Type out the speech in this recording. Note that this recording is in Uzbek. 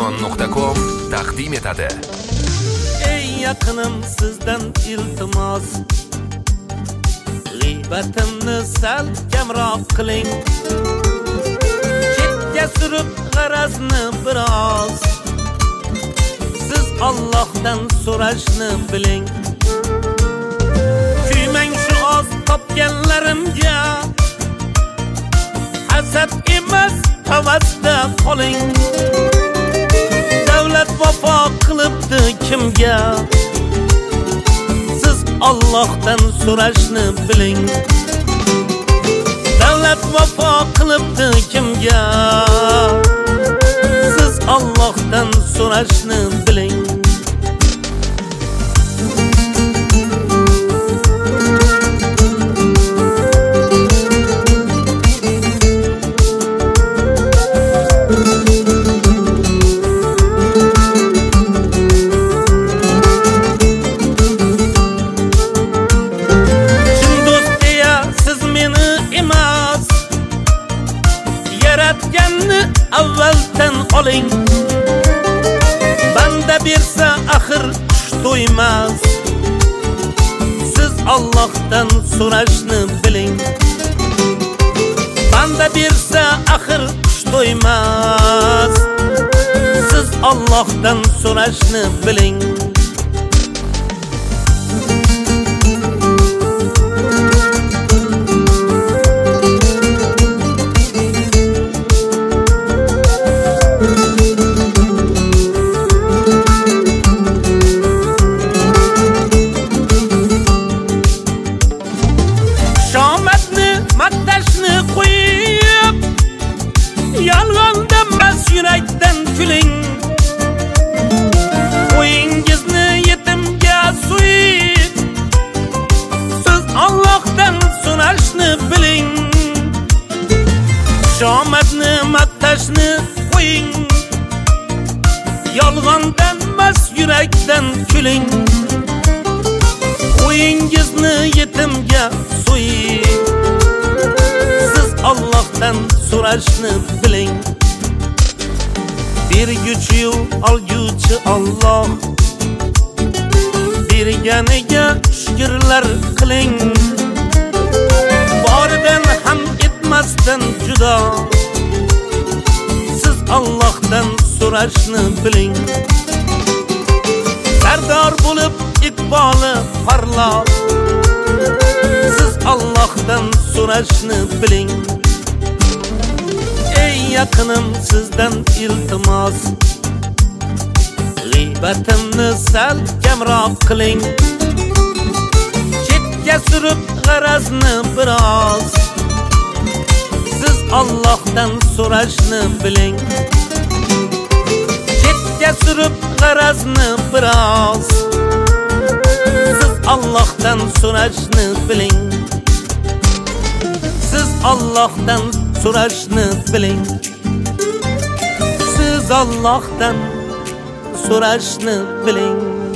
Arzon.com taqdim etadi. Ey yaqinım sizdan iltimos, g'iybatimni sal kamroq qiling. Chetga surib g'arazni biroz, siz Allohdan so'rashni biling. Kuymang shu oz topganlarimga, hasad emas havasda qoling. Davlat vafo qilibdi kimga, siz Allohdan so'rashni biling. Davlat vafo qilibdi kimga, siz Allohdan so'rashni biling. Avvaldan oling, banda bersa axir tush to'ymas, siz Allohdan so'rashni biling. Banda bersa axir tush to'ymas, siz Allohdan so'rashni biling. Yolg'ondan emas yurakdan kuling. Qo'yingizni yetimga suyib, siz Allohdan so'rashni biling. Shomadni maqtashni qo'ying, yolg'ondan emas yurakdan kuling. Qo'yingizni yetimga suyib, Allohdan so'rashni biling. Berguchi-yu olguchi Alloh, berganiga shukrlar qiling. Boridan ham etmasdan judo, siz Allohdan so'rashni biling. Sardor bo'lib iqboli parloq, siz Allohdan so'rashni biling. Ey yaqinım sizdan iltimos, g'iybatimni sal kamroq qiling. Chetga surib g'arazni biroz, siz Allohdan so'rashni biling. Chetga surib g'arazni biroz, siz Allohdan so'rashni biling. Siz Allohdan so'rashni biling. Siz Allohdan so'rashni biling.